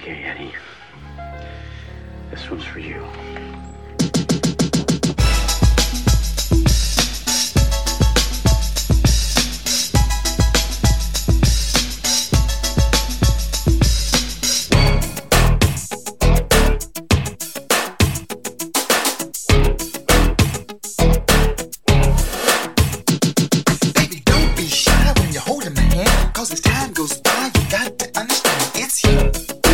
Okay, Eddie. This one's for you. Baby, don't be shy when you're holding my hand. 'Cause as time goes by, you got to understand it's you.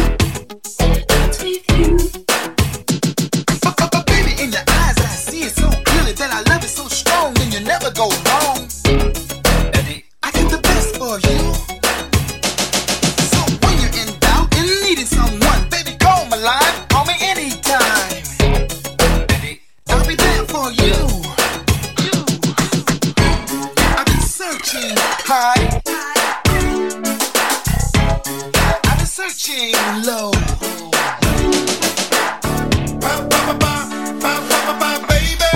But baby, in your eyes, I see it so clearly that I love it so strong, and you never go wrong. Eddie, I get the best for you. So when you're in doubt and needing someone, baby, call my line, call me anytime. Eddie, I'll be there for you. I've been searching high. I've been searching low. Baby,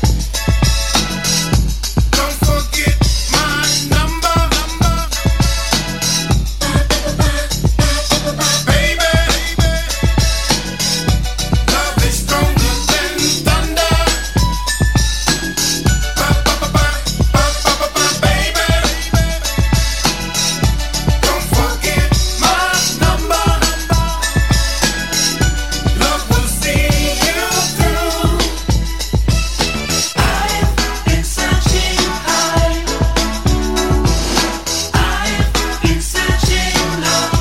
don't forget my number. Baby, love is stronger than thunder. Baby, don't forget my number. Love will see you through. I've been searching high. I've been searching low.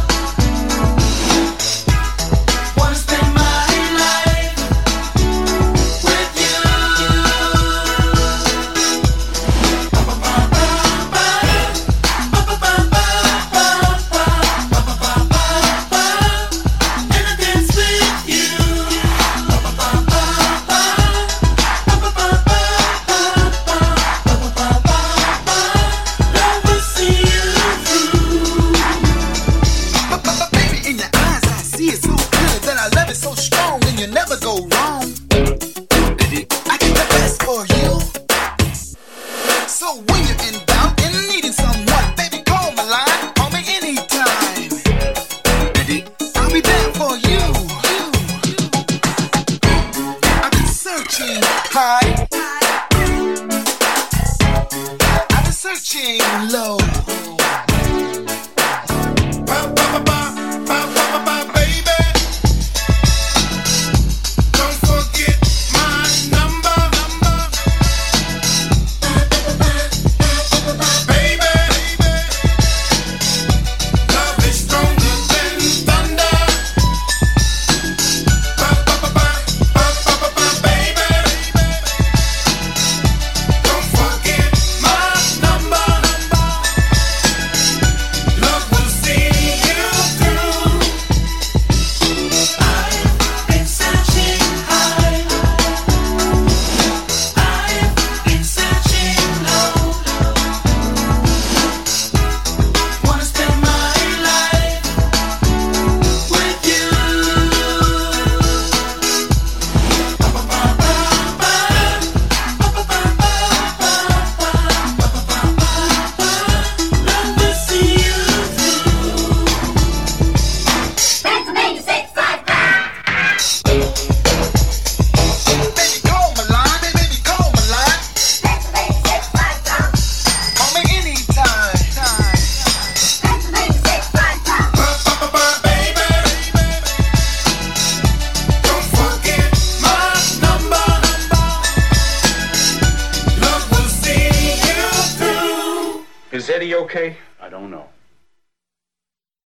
Wanna spend my life with you. And I dance with you. Love will see you through. But baby, in your eyes, I see it so clear that I love it so strong, and you never go wrong. I get the best for you. So when you're in doubt and needing someone, baby, call my line, call me anytime. I'll be there for you. I've been searching high. I've been searching low. Baby, don't forget my number. Baby, love is stronger than thunder. Baby, don't forget my number. Love will see you through. I've been searching high. I've been searching low. Wanna spend my life with you. Love will see you through. Pennsylvania 655. Baby, call my line. Baby, call my line. Pennsylvania 655. Call me anytime. Pennsylvania 655. Baby, don't forget my number. Love will see you through. Is Eddie okay? I don't know.